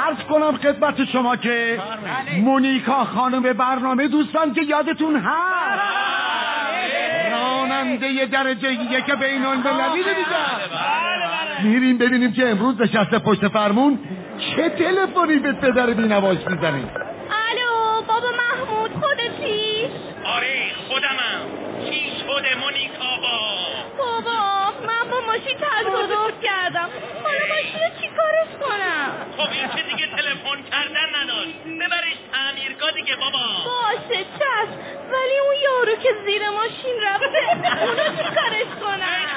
عرض کنم خدمت شما که مونیکا خانم برنامه دوستان که یادتون هست راننده درجه یک بین‌المللی رو میریم ببینیم که امروز نشسته پشت فرمون چه تلفنی به پدر بینواش میزنه. الو بابا محمود خودتی؟ آره خودمم. چی شده مونیکا بابا من با ماشین تصادف کردم. حالا ماشین رو چی کارش کنم؟ خب این که دیگه تلفن کردن نداشت، ببرش تعمیرگاه دیگه بابا. باشه چشم، ولی اون یارو که زیر ماشین رفته اونو چی کارش کنم؟